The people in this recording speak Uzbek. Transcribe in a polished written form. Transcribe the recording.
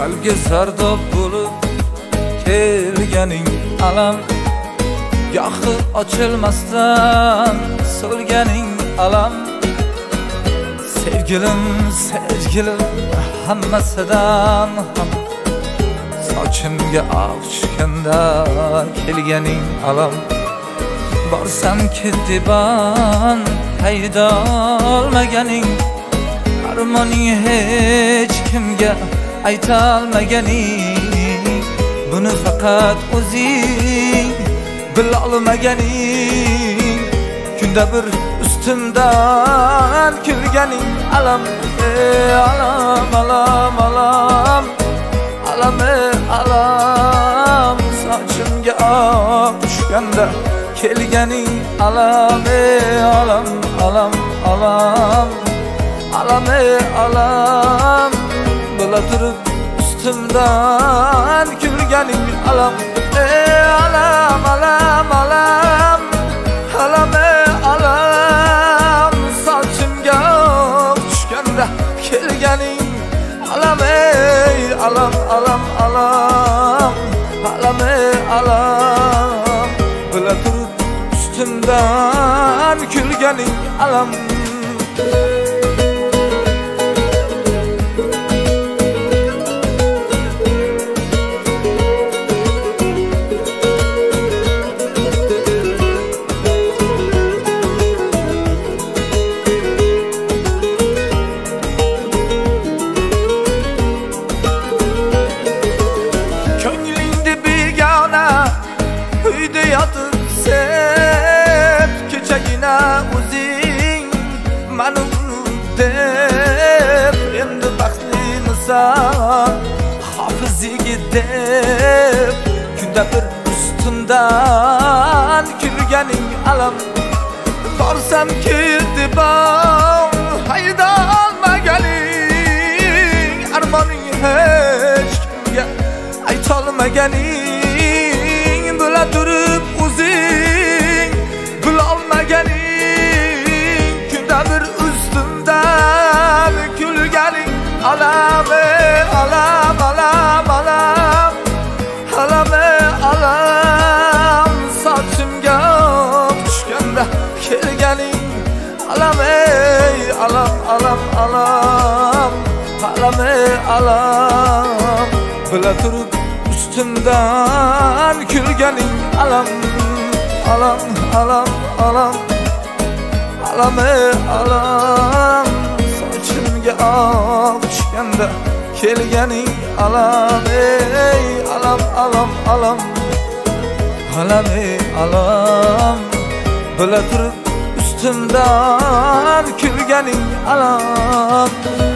qalbga sardob bo'lib kelganing alam, gohi ochilmasdan so'lganing alam. Sevgilim, sevgilim, hammasidan ham sochimga oq tushganda kelganing alam. Borsam ketiban hayda olmaganing, armoning hech kimga ayta olmaganing, buni faqat o'zing bilolmaganing. Kunda bir ustimdan kulganing alam, alam, alam, alam, alam, alam. Sochimga oq tushganda kelganing alam, alam, alam, alam, alam, alam. Bo'la turib ustimdan kulganing alam, alam, alam, alam, alam, alam. Sochimga oq tushganda kelganing alam, alam, alam, alam, alam, alam. Bo'la turib ustimdan kulganing alam. Ko'nglingda begona uyda yotib sen, kechagina o'zing mani unut deb, endi baxtlimisan hofiziga deb, kunda bir ustimdan kulganing alam. Borsam ketiban hayda olmaganing, armoning hech kimga aytolmaganing, bo'la turib o'zing bilolmaganing. Kunda bir ustimdan kulganing alam, alam, alam, alam, alam, alam. Sochimga oq tushganda kelganing alam, alam, alam, alam, alam, alam. Bo'la turib ustimdan kulganing alam, alam, alam, alam, alam, alam. Sochimga oq tushganda kelganing alam, alam, alam, alam, alam, alam. Bo'la turib ustimdan kulganing alam.